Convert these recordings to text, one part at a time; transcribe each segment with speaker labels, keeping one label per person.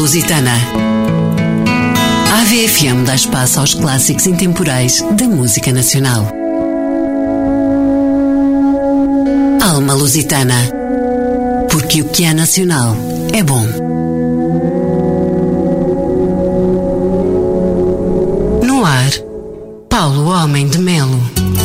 Speaker 1: Lusitana. A AVFM dá espaço aos clássicos intemporais da música nacional. Alma Lusitana. Porque o que é nacional é bom. No ar, Paulo Homem de Melo.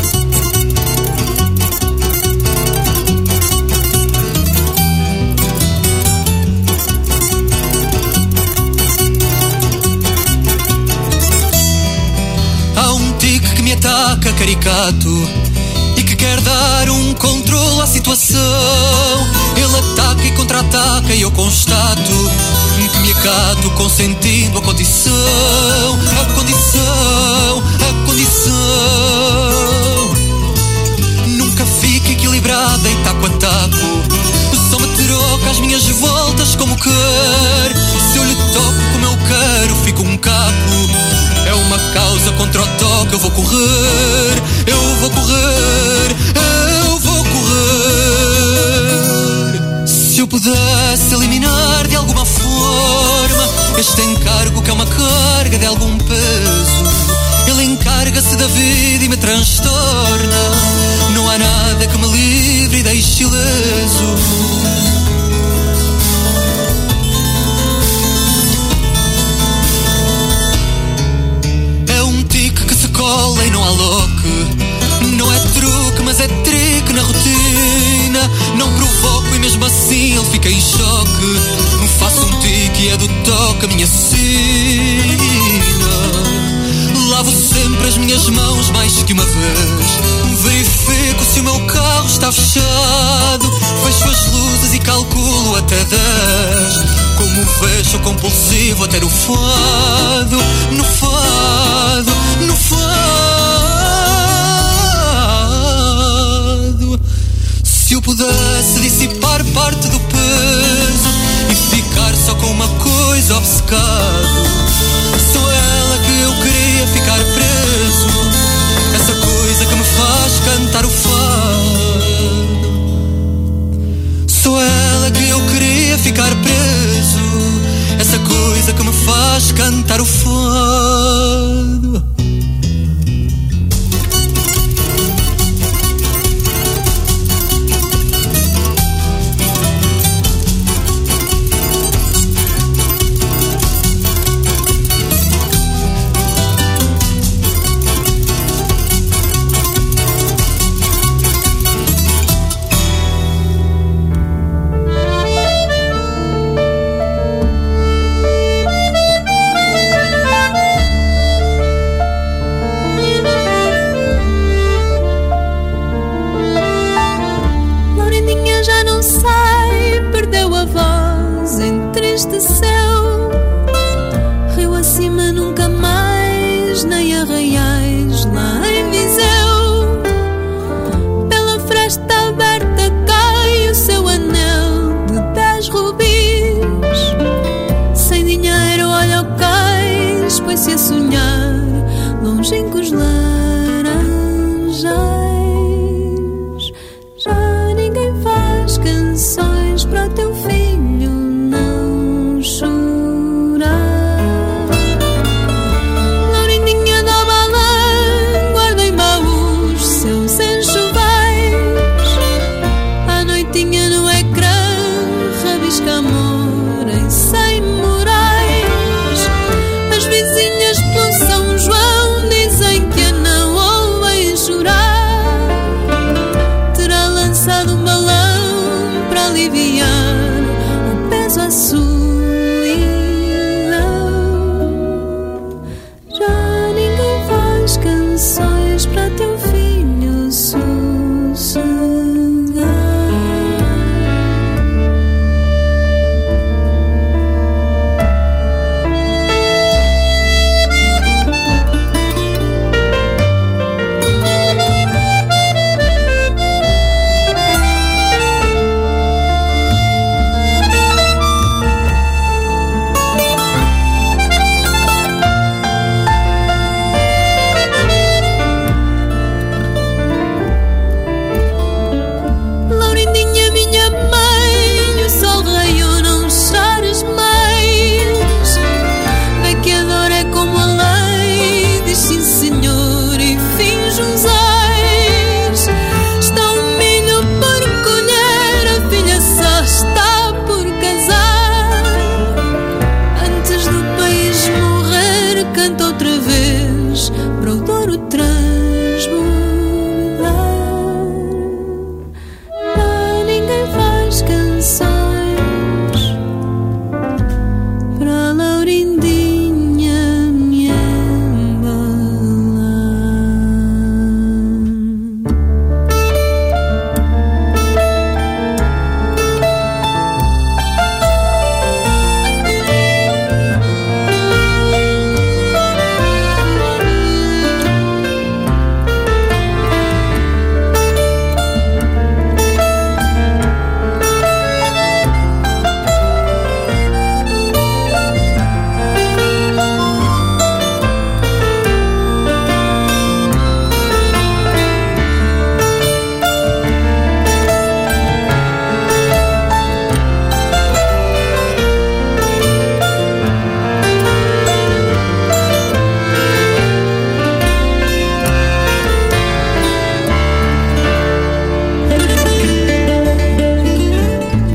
Speaker 2: Ataca caricato e que quer dar um controle à situação. Ele ataca e contra-ataca e eu constato que me acato consentindo a condição. A condição, a condição. Nunca fica equilibrada em taco a taco. Só me troca as minhas voltas como quer. Se eu lhe toco como eu quero, fico um caco. É uma causa contra o toque. Eu vou correr, eu vou correr, eu vou correr. Se eu pudesse eliminar de alguma forma este encargo que é uma carga de algum peso, ele encarga-se da vida e me transtorna. Não há nada que me livre e deixe ileso. E não há loque. Não é truque, mas é trique na rotina. Não provoco e mesmo assim ele fica em choque. Faço um tique e é do toque a minha sina. Lavo sempre as minhas mãos mais que uma vez. Verifico se o meu carro está fechado. Fecho as luzes e calculo até 10. Como fecho compulsivo até no fado. No fado, no fado. Se eu pudesse dissipar parte do peso e ficar só com uma coisa obcecado, sou ela que eu queria ficar preso. Essa coisa que me faz cantar o fado. Sou ela que eu queria ficar preso. Essa coisa que me faz cantar o fado.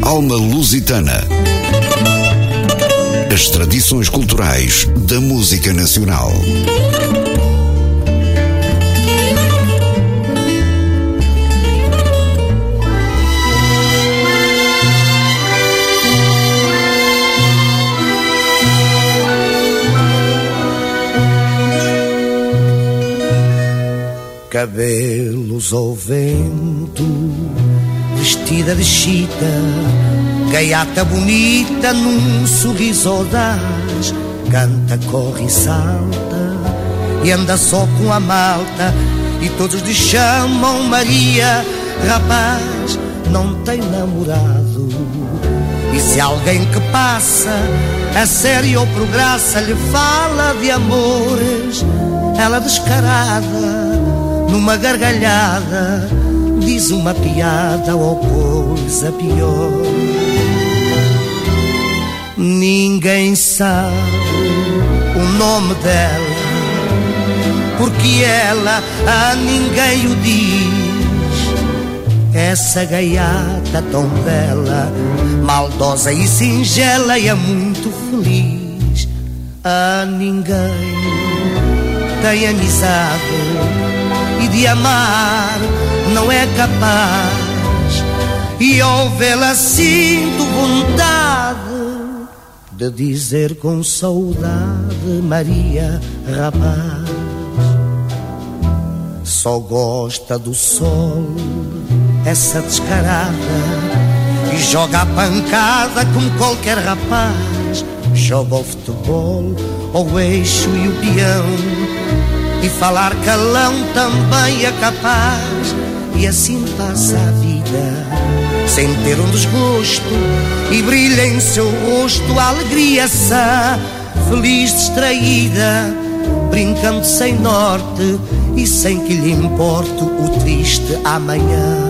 Speaker 3: Alma Lusitana. As tradições culturais da música nacional.
Speaker 4: Cabelos ao vento, vestida de chita, gaiata bonita num sorriso audaz. Canta, corre e salta e anda só com a malta, e todos lhe chamam Maria. Rapaz, não tem namorado, e se alguém que passa a sério ou por graça lhe fala de amores, ela descarada numa gargalhada diz uma piada ou coisa pior. Ninguém sabe o nome dela, porque ela a ninguém o diz. Essa gaiata tão bela, maldosa e singela, e é muito feliz. A ninguém tem amizade, e de amar não é capaz, e ao vê-la sinto vontade de dizer com saudade: Maria, rapaz. Só gosta do sol essa descarada, e joga a pancada como qualquer rapaz. Joga o futebol, o eixo e o peão, e falar calão também é capaz. E assim passa a vida sem ter um desgosto, e brilha em seu rosto a alegria sã, feliz, distraída, brincando sem norte, e sem que lhe importe o triste amanhã.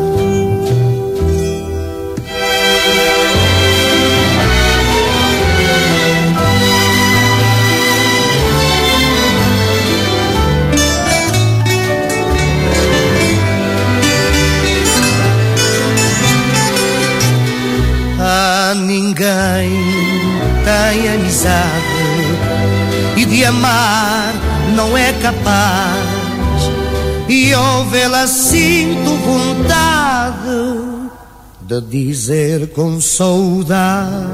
Speaker 4: Ninguém tem amizade, e de amar não é capaz, e ao vê-la sinto vontade de dizer com saudade: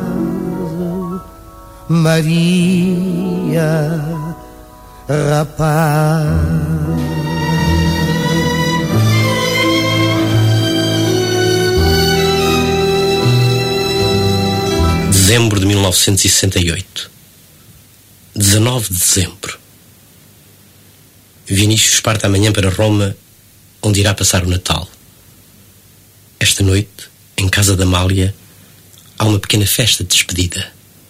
Speaker 4: Maria, rapaz.
Speaker 5: Dezembro de 1968. 19 de dezembro. Vinícius parte amanhã para Roma, onde irá passar o Natal. Esta noite, em casa da Amália, há uma pequena festa de despedida.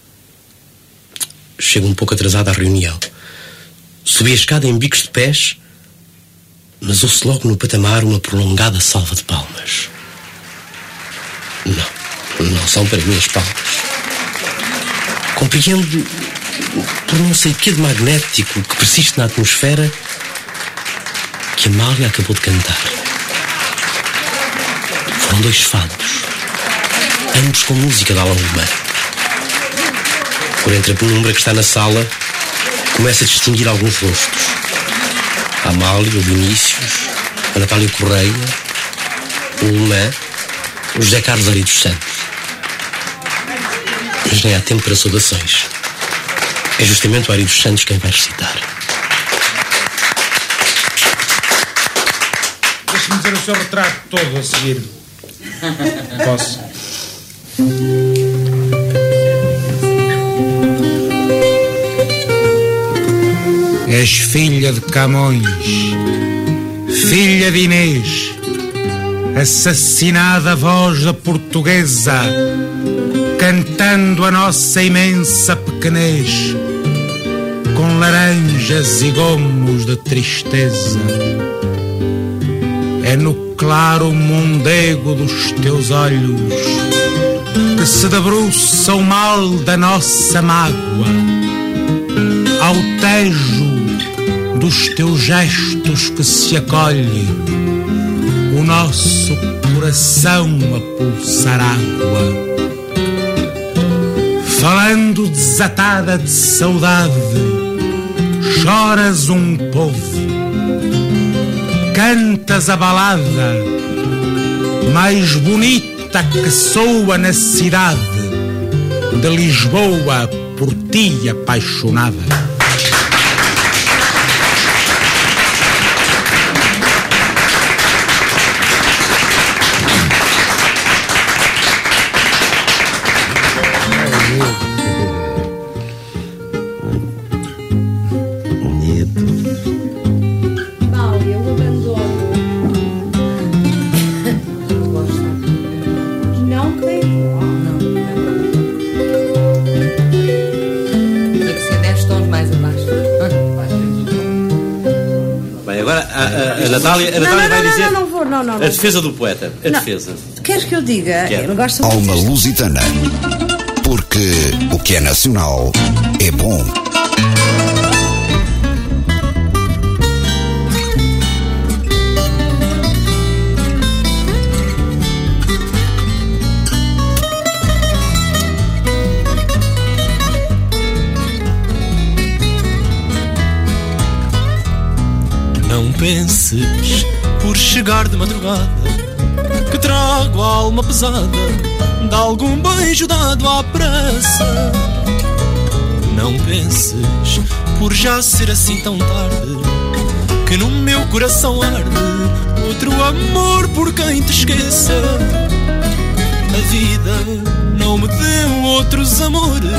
Speaker 5: Chego um pouco atrasado à reunião. Subi a escada em bicos de pés, mas ouço logo no patamar uma prolongada salva de palmas. Não são para minhas palmas. Compreendo, por não sei que de magnético que persiste na atmosfera, que a Amália acabou de cantar. Foram 2 fados, ambos com música de Alain. Por entre a penumbra que está na sala, começa a distinguir alguns rostos. A Amália, o Vinícius, a Natália Correia, o Alemã, o José Carlos Ari dos Santos. Mas nem há tempo para saudações. É justamente o Ari dos Santos quem vai recitar.
Speaker 6: Deixe-me dizer o seu retrato todo a seguir. Posso? És filha de Camões, filha de Inês, assassinada a voz da portuguesa, cantando a nossa imensa pequenez, com laranjas e gomos de tristeza. É no claro mondego dos teus olhos que se debruça o mal da nossa mágoa, ao tejo dos teus gestos que se acolhe o nosso coração a pulsar água. Falando desatada de saudade, choras um povo, cantas a balada mais bonita que soa na cidade de Lisboa por ti apaixonada.
Speaker 5: A Natália vai dizer
Speaker 7: não.
Speaker 5: A defesa do poeta. Defesa.
Speaker 7: Queres que eu diga?
Speaker 5: Quero.
Speaker 7: Eu não gosto muito
Speaker 3: Alma lusitana. Porque o que é nacional é bom.
Speaker 2: Não penses, por chegar de madrugada, que trago a alma pesada de algum beijo dado à pressa. Não penses, por já ser assim tão tarde, que no meu coração arde outro amor por quem te esqueça. A vida não me deu outros amores,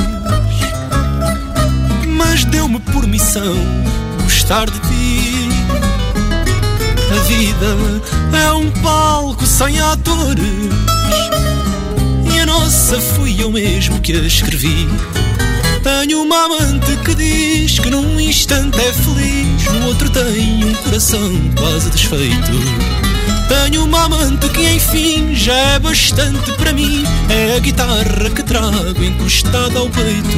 Speaker 2: mas deu-me por missão gostar de ti. A vida é um palco sem atores, e a nossa fui eu mesmo que a escrevi. Tenho uma amante que diz que num instante é feliz, no outro tem um coração quase desfeito. Tenho uma amante que enfim já é bastante para mim, é a guitarra que trago encostada ao peito.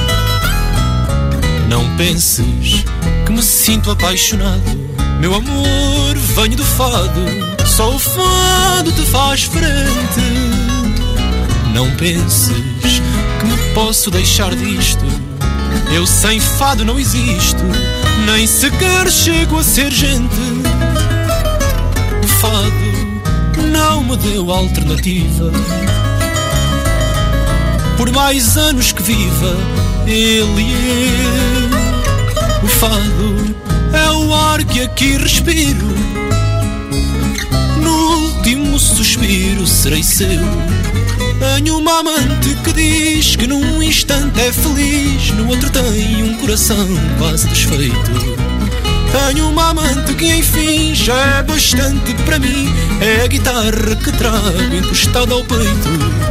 Speaker 2: Não penses que me sinto apaixonado, meu amor, venho do fado, só o fado te faz frente. Não penses que me posso deixar disto, eu sem fado não existo, nem sequer chego a ser gente. O fado não me deu alternativa, por mais anos que viva, ele é. O fado é o ar que aqui respiro, no último suspiro serei seu. Tenho uma amante que diz que num instante é feliz, no outro tem um coração quase desfeito. Tenho uma amante que enfim já é bastante para mim, é a guitarra que trago encostada ao peito.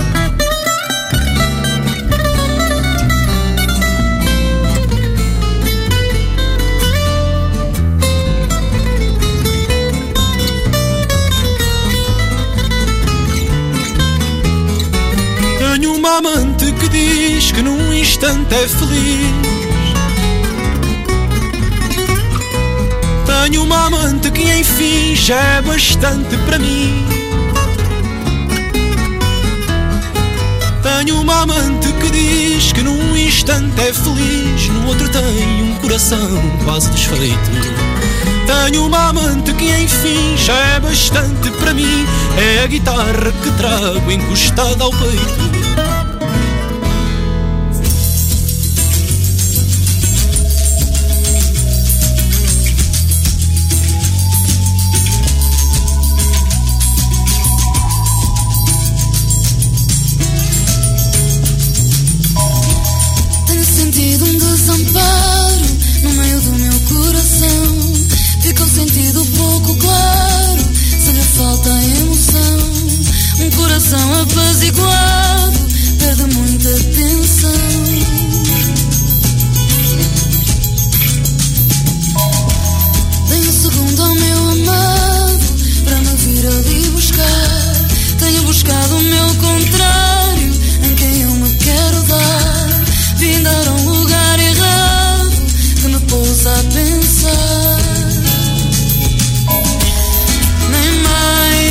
Speaker 2: Tenho uma amante que diz que num instante é feliz. Tenho uma amante que enfim já é bastante para mim. Tenho uma amante que diz que num instante é feliz, no outro tem um coração quase desfeito. Tenho uma amante que enfim já é bastante para mim, é a guitarra que trago encostada ao peito.
Speaker 8: Tenho sentido um desamparo no meio do meu coração. Fica o sentido pouco claro, se lhe falta a emoção. Um coração apaziguado perde muita tensão. Dei um segundo ao meu amado para me vir ali buscar. Tenho buscado o meu contrário em quem eu me quero dar. Vim dar a um lugar errado que me pôs a pensar. Nem mais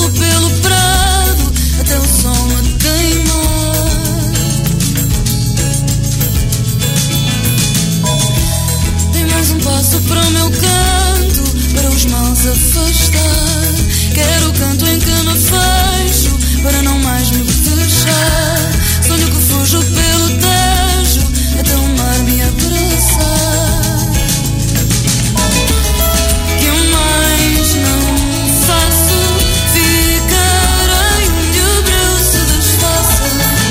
Speaker 8: corro pelo prado até o sol me queimar. Tem mais um passo para o meu canto, para os males afastar. Quero o canto em que me fecho, para não mais me fechar. Sonho que fujo pelo Tejo até o mar me abraçar. Que eu mais não faço, ficarei onde o breu se desfaça,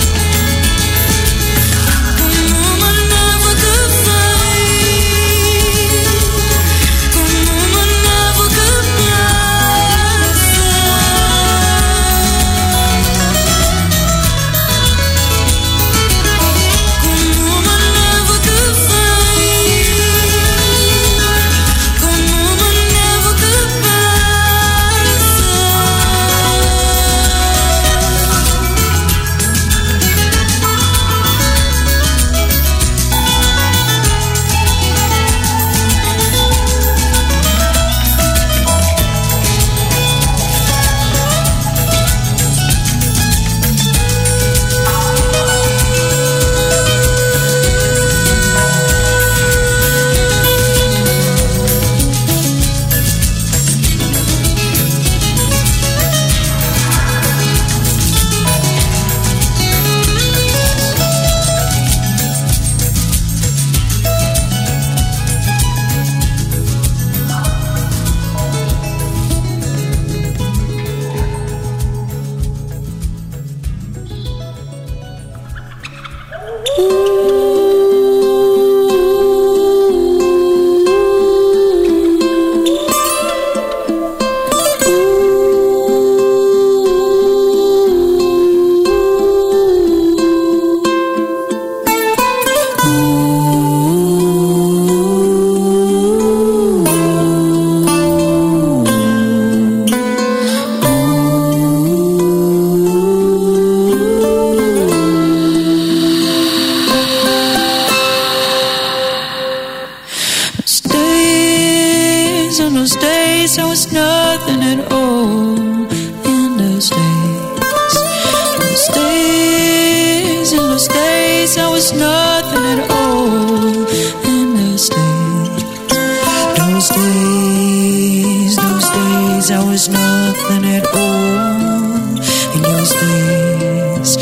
Speaker 8: como uma névoa que vem, como uma névoa que passa, como uma névoa que vem, como uma névoa que passa.
Speaker 7: Those days I was nothing at all. In those days I was nothing at all. In those days I was nothing at all. In those days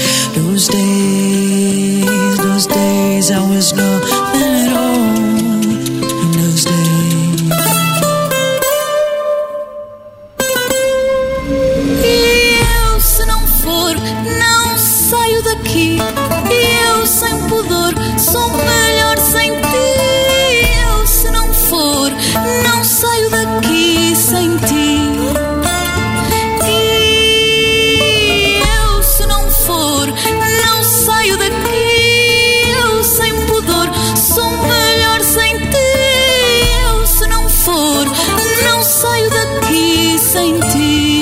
Speaker 7: I was nothing at all. In those days.
Speaker 8: Eu, se não for, não saio daqui. Eu, sem pudor, sou melhor sem ti. Eu, se não for, não saio daqui sem ti. E eu, se não for, não saio daqui. Eu, sem pudor, sou melhor sem ti. Eu, se não for, não saio daqui sem ti.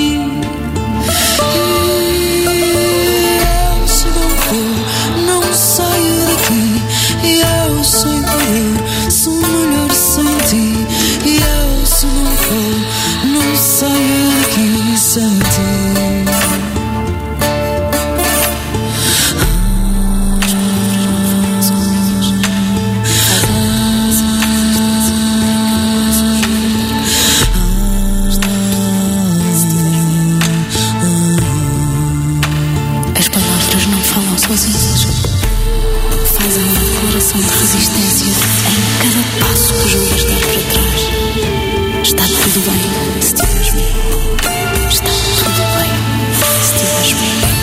Speaker 9: As palavras não falam sozinhas. Fazem uma declaração de resistência em cada passo que julgas dar para trás. Está tudo bem se tiveres medo. Está tudo bem se tiveres medo.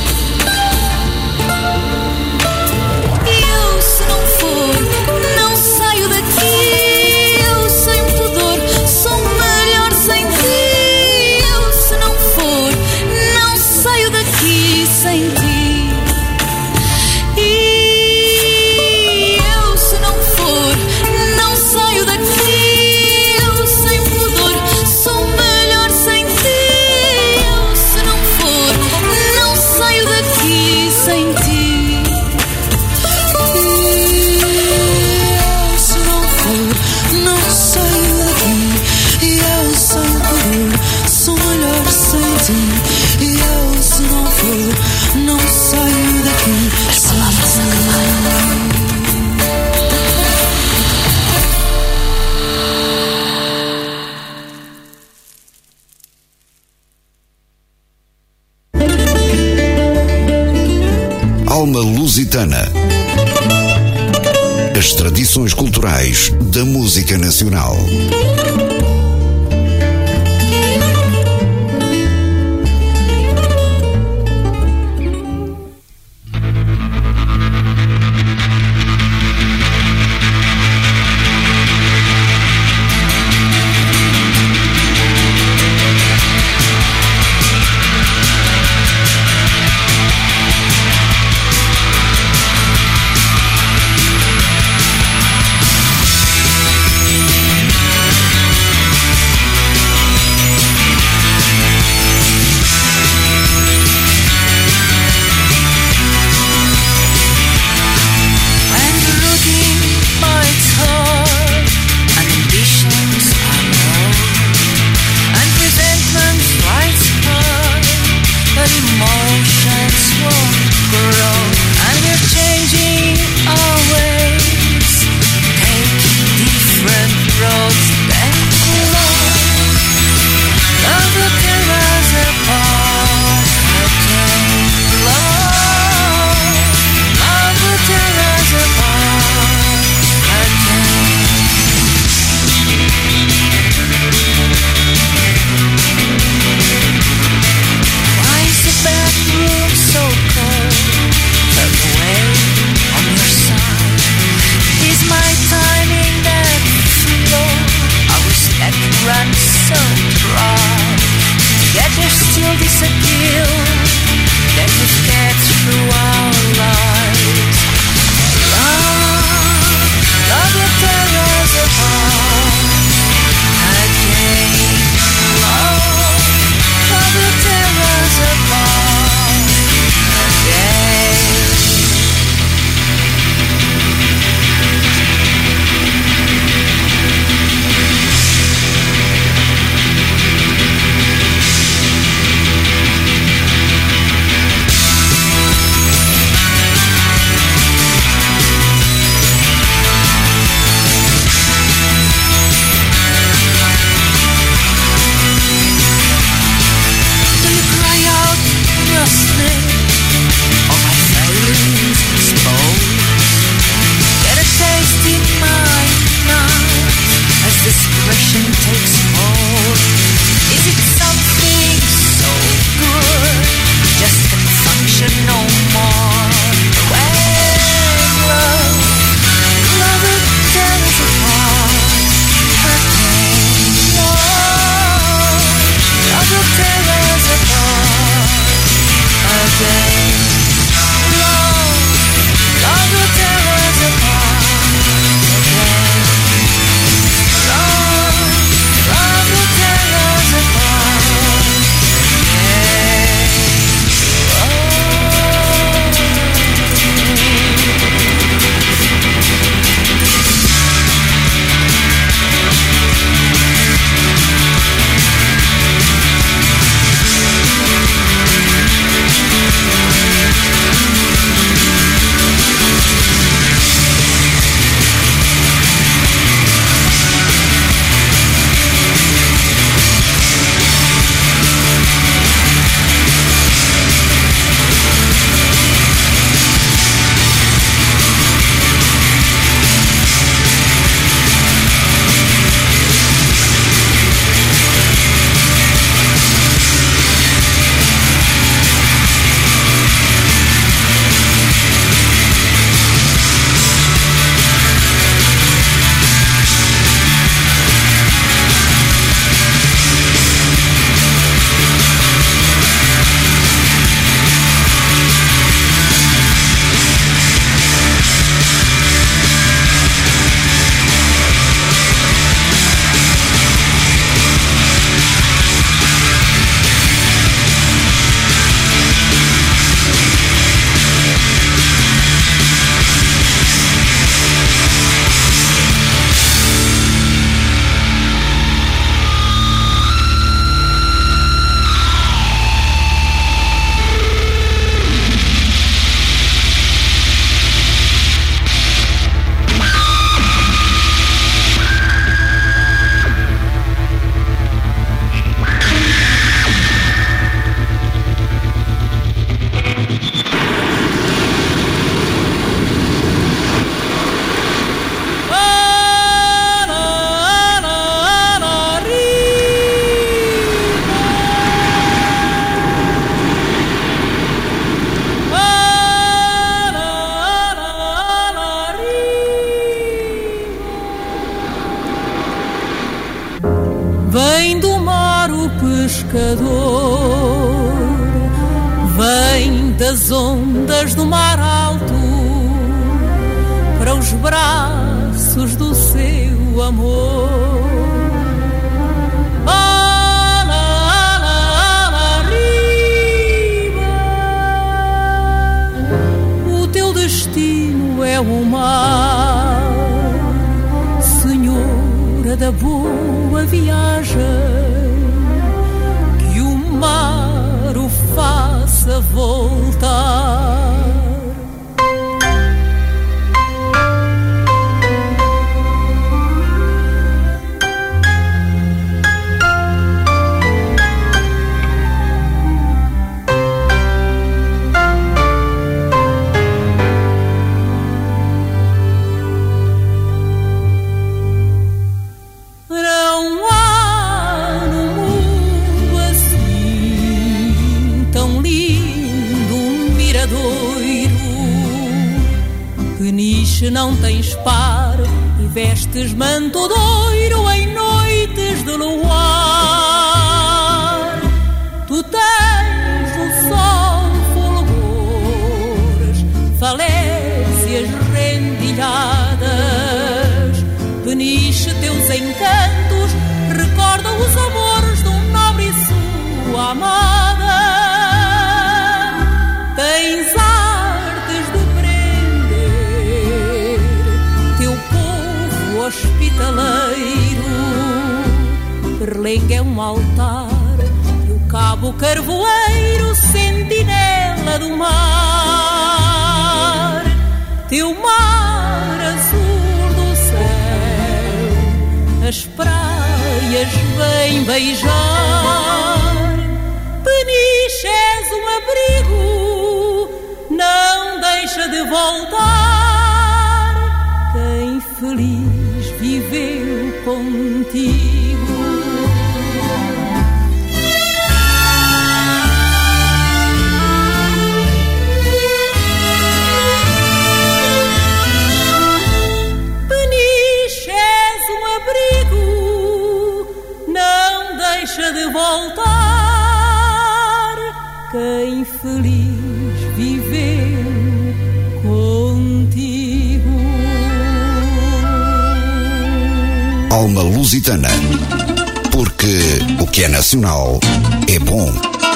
Speaker 8: Eu, se não for, não saio daqui. Eu, sem pudor, sou melhor sem ti. Eu, se não for, não saio daqui sem ti. E eu, se não for, não saio daqui. Eu, sem pudor, sou
Speaker 3: Alma Lusitana. As tradições culturais da música nacional.
Speaker 10: pescador vem das ondas do mar alto para os braços do seu amor. Destino é o mar, senhora da boa viagem, que o mar o faça voltar. Não tens par e vestes manto doiro em noites de luar. Tu tens o sol fulgores, falécias rendilhadas. Peniche teus encantos, recorda os amores de um nobre e sua amada. Tens hospitaleiro, Perlenga é um altar e o cabo carvoeiro, sentinela do mar. Teu mar azul do céu, as praias vêm beijar. Peniche és um abrigo, não deixa de voltar. Quem feliz viveu contigo. Peniche és um abrigo, não deixa de voltar. Quem feliz viveu contigo.
Speaker 3: Alma Lusitana, porque o que é nacional é bom.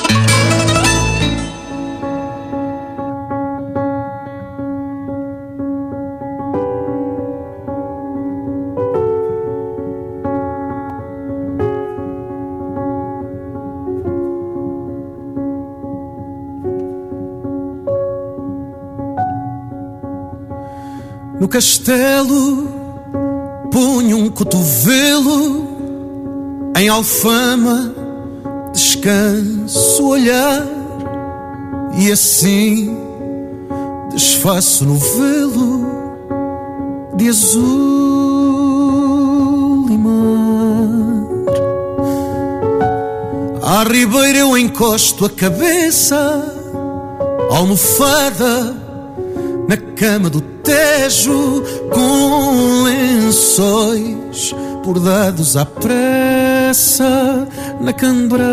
Speaker 11: No castelo punho um cotovelo, em Alfama descanso o olhar, e assim desfaço no velo de azul e mar. À ribeira eu encosto a cabeça, almofada na cama do Tejo, com lençóis bordados à pressa, na cambreia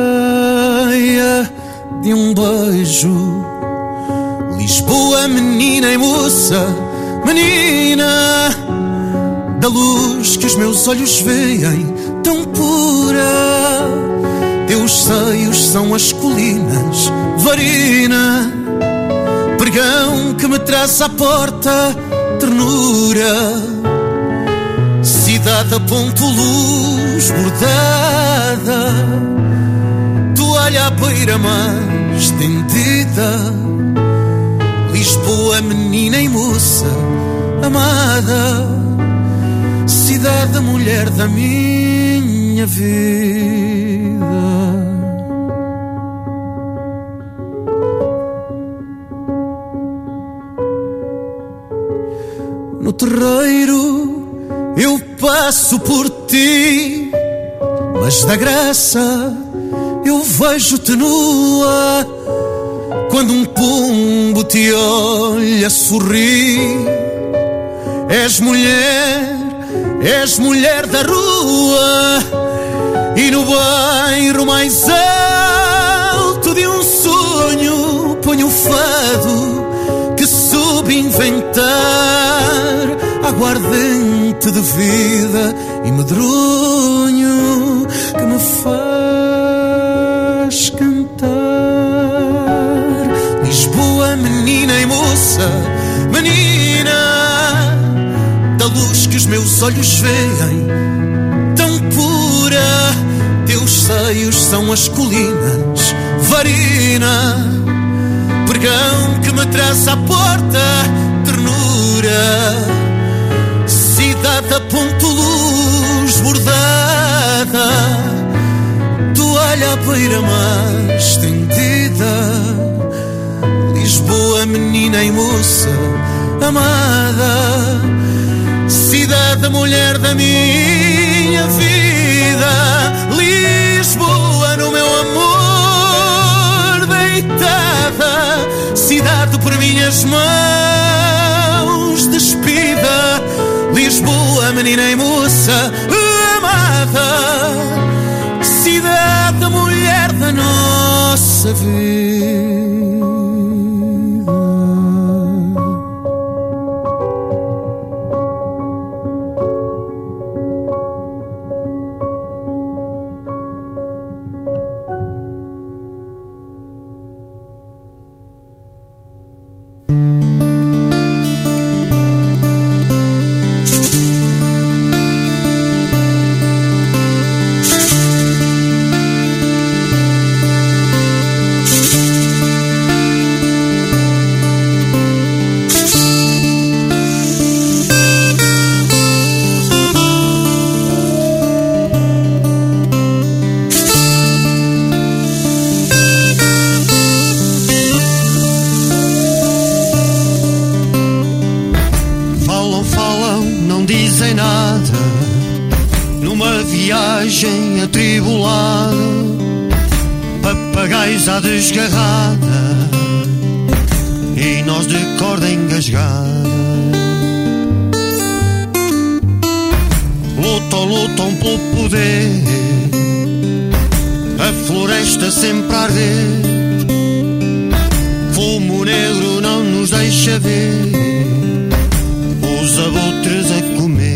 Speaker 11: de um beijo. Lisboa, menina e moça, menina da luz que os meus olhos veem, tão pura. Teus seios são as colinas, varina, pregão que me traz à porta ternura. Cidade a ponto luz bordada, toalha à beira-mar estendida. Lisboa, menina e moça amada, cidade a mulher da minha vida. No terreiro eu passo por ti, mas da graça eu vejo-te nua. Quando um pombo te olha sorrir, és mulher da rua, e no bairro mais enfeitar, aguardente de vida e medronho que me faz cantar. Lisboa, menina e moça, menina da luz que os meus olhos veem, tão pura, teus seios são as colinas, varina, pregão que me traz à porta, ternura, cidade a ponto luz bordada, toalha à beira-mar estendida. Lisboa, menina e moça amada, cidade da mulher da minha vida. Lisboa, no meu amor deitada, cidade por minhas mãos despida. Lisboa, menina e moça amada, cidade da mulher da nossa vida.
Speaker 12: À desgarrada e nós de corda engasgada, lutam pelo poder, a floresta sempre a arder, fumo negro não nos deixa ver os abutres a comer.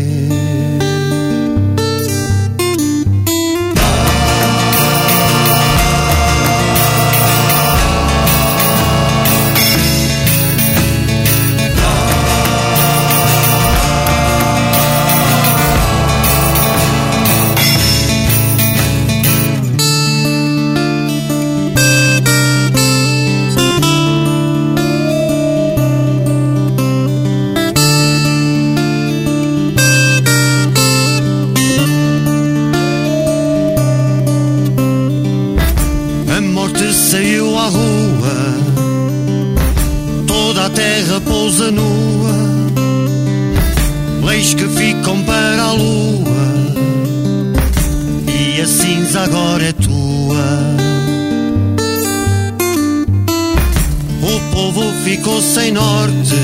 Speaker 12: Pousa nua, leis que ficam para a lua, e a cinza agora é tua. O povo ficou sem norte,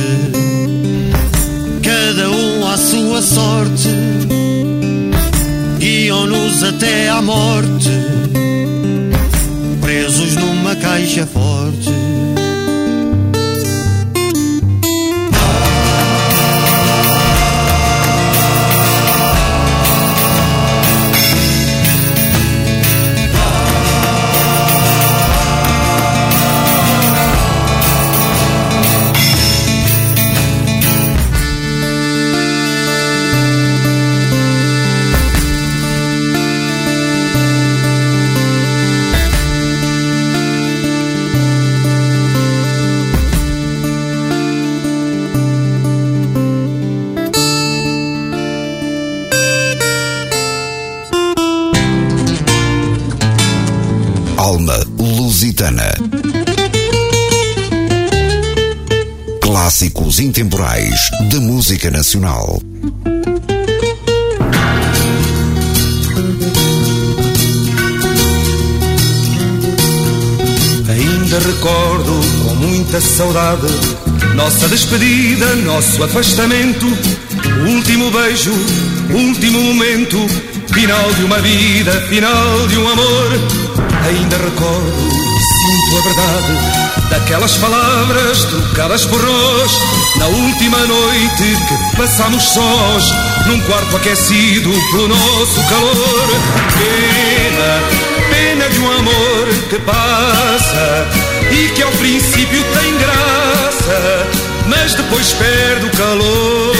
Speaker 12: cada um à sua sorte, guiam-nos até à morte, presos numa caixa forte.
Speaker 3: Clássicos intemporais da música nacional.
Speaker 11: Ainda recordo com muita saudade nossa despedida, nosso afastamento, o último beijo, o último momento, final de uma vida, final de um amor. Ainda recordo sinto a verdade daquelas palavras trocadas por nós na última noite que passamos sós num quarto aquecido pelo nosso calor. Pena, pena de um amor que passa e que ao princípio tem graça, mas depois perde o calor.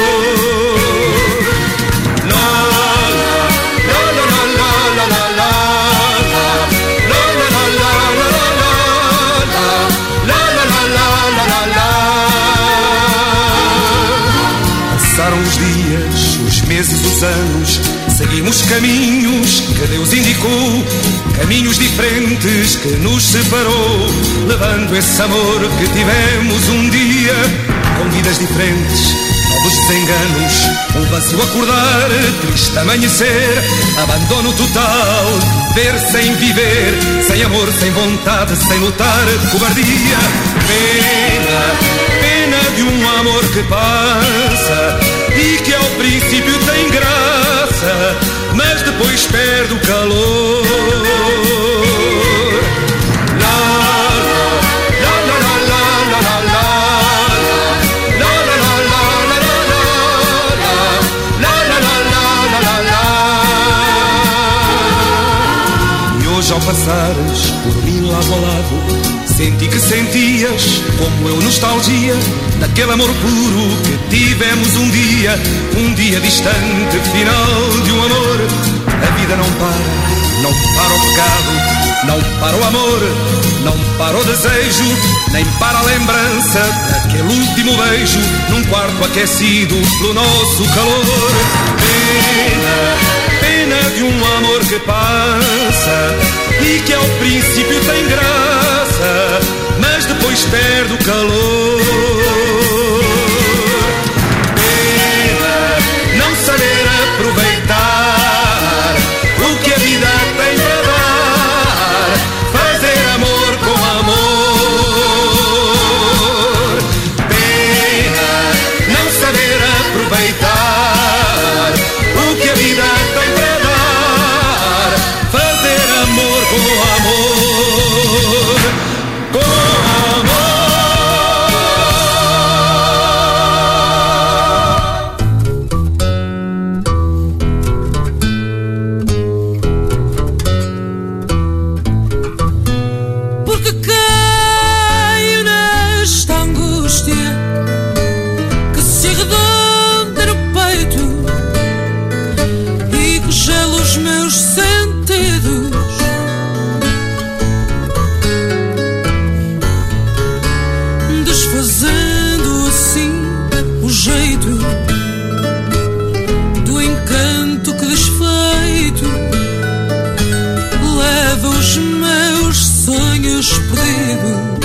Speaker 11: Passaram os dias, os meses, os anos, seguimos caminhos que Deus indicou, caminhos diferentes que nos separou, levando esse amor que tivemos um dia, com vidas diferentes, novos desenganos, um vazio acordar, triste amanhecer, abandono total, ver sem viver, sem amor, sem vontade, sem lutar, covardia, pena, pena de um amor que passa e que ao princípio tem graça, mas depois perde o calor. E hoje ao passares por mim lado a lado, senti que sentias, como eu, nostalgia daquele amor puro que tivemos um dia distante, final de um amor. A vida não para o pecado, não para o amor, não para o desejo, nem para a lembrança daquele último beijo num quarto aquecido pelo nosso calor. Pena, pena de um amor que passa e que ao princípio tem graça, mas depois perde o calor. Pena não saber aproveitar o que a vida tem para dar, fazer amor com amor. Pena não saber aproveitar o que a vida tem para dar, fazer amor com amor, com amor.
Speaker 13: Porque caio nesta angústia que se arredonda no peito e que gela os meus sentidos, desfazendo assim o jeito do encanto que desfeito leva os meus sonhos perdidos,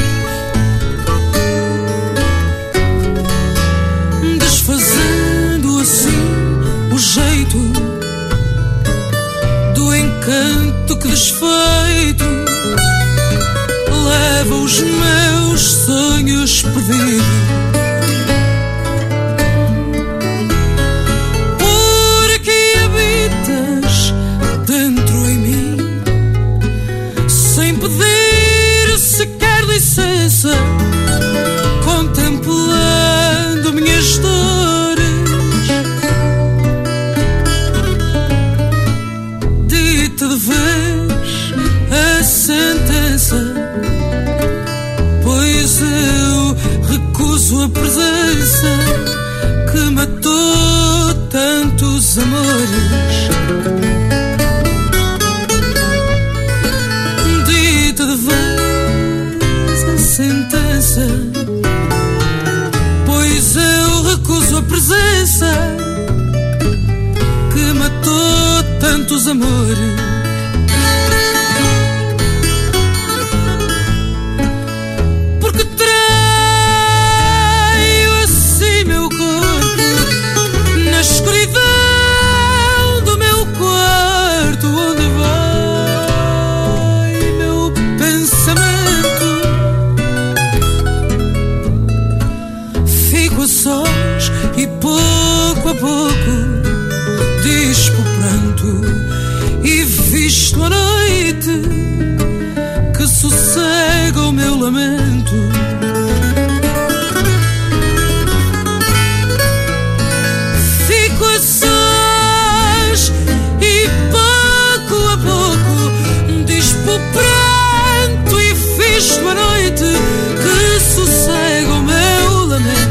Speaker 13: desfazendo assim o jeito do encanto que desfeito leva os meus sonhos perdidos. Porque habitas dentro em mim, sem pedir sequer licença, contemplando minhas dores, dita de vez a sentença, pois eu recuso a presença que matou tantos amores. Dita de vez a sentença, pois eu recuso a presença que matou tantos amores. E pouco a pouco dispo o pranto e visto a noite que sucede lamento. Fico a sós e pouco a pouco dispo o pranto e fecho a noite que sossega o meu lamento.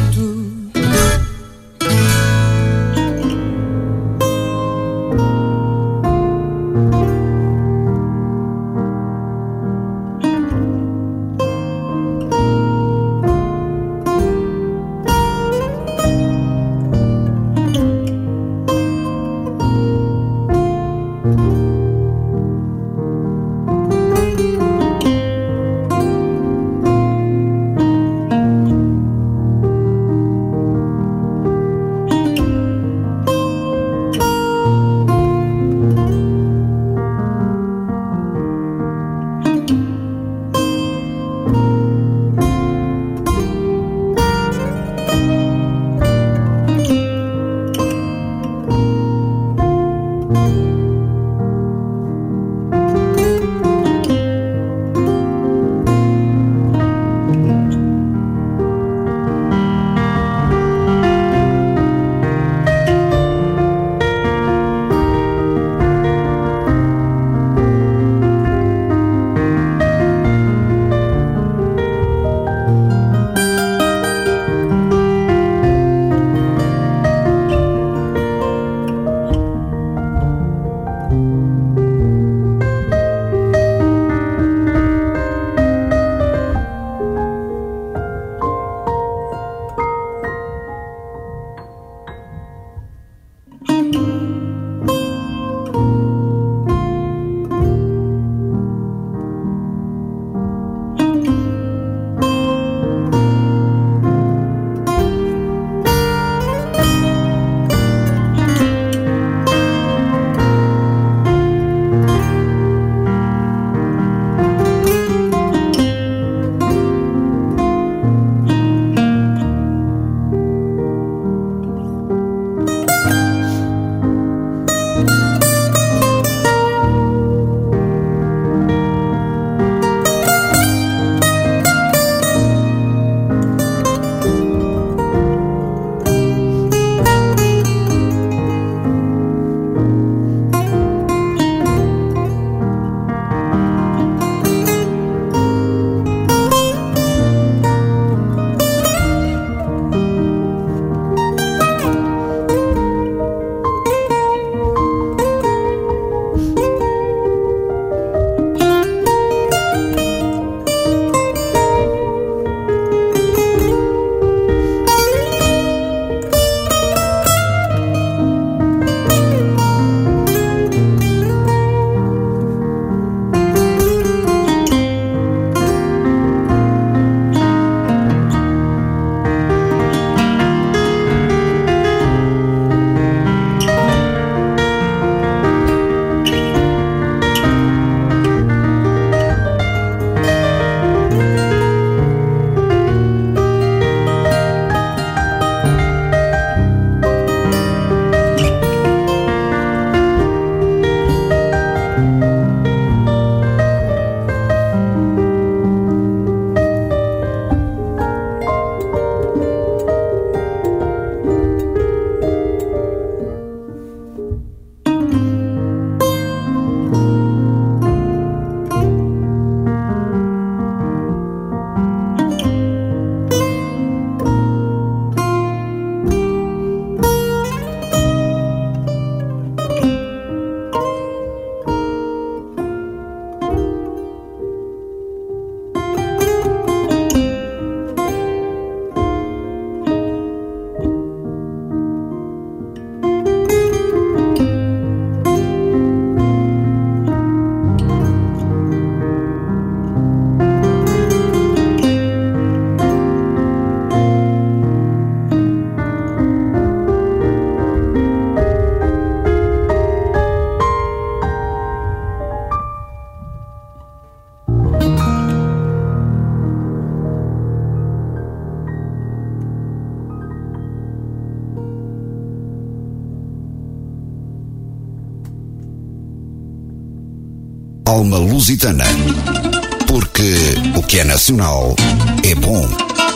Speaker 3: Alma Lusitana, Porque o que é nacional é bom.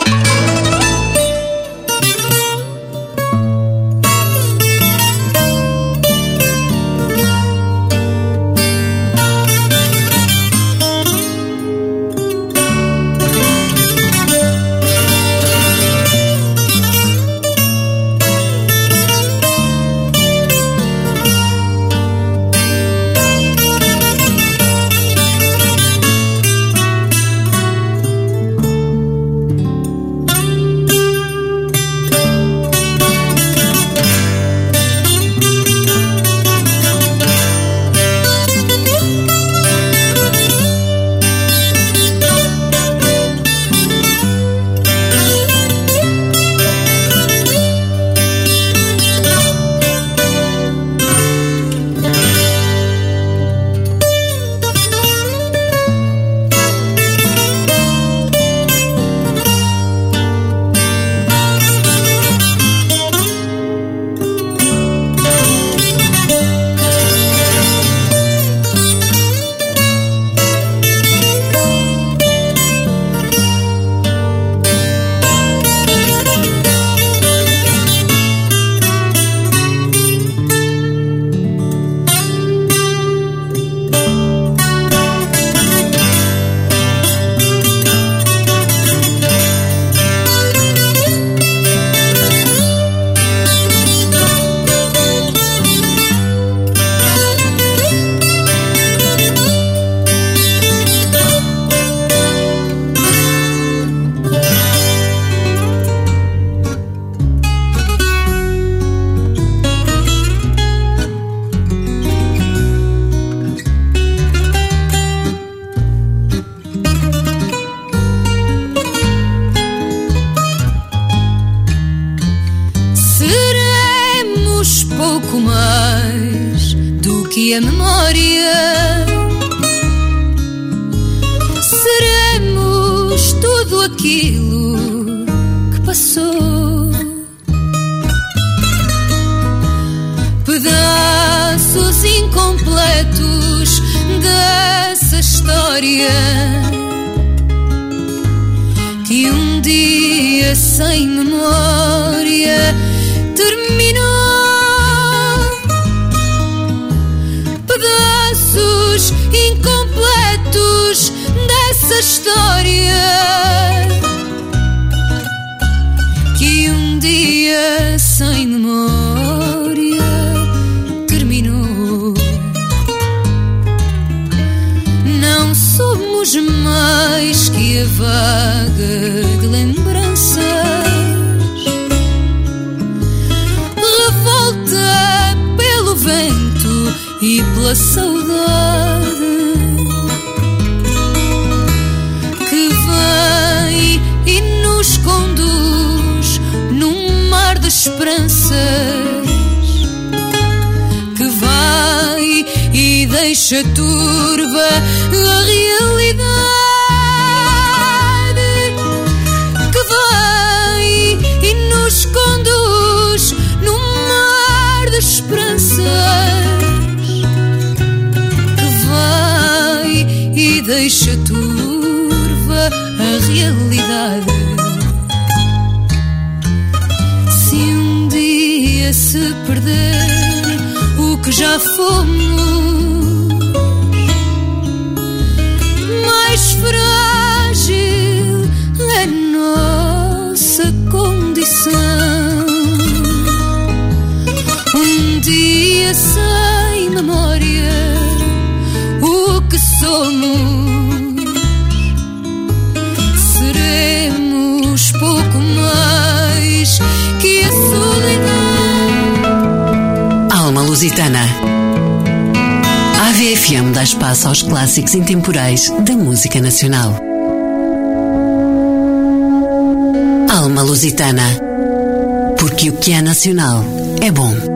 Speaker 8: Pouco mais do que a memória, seremos tudo aquilo que passou, pedaços incompletos dessa história que um dia sem memória terminou. Pedaços incompletos dessa história que um dia sem memória terminou. Não somos mais que a vaga de lembranças, revolta pelo vento e pela saudade que vem e nos conduz num mar de esperanças, que vai e deixa turva a realidade, que vai e nos conduz num mar de esperanças, e deixa turva a realidade. Se um dia se perder o que já fomos, mais frágil é nossa condição. Um dia sem memória, o que somos, seremos pouco mais que a solidão.
Speaker 1: Alma Lusitana. A AVFM dá espaço aos clássicos intemporais da música nacional. Alma Lusitana. Porque o que é nacional é bom.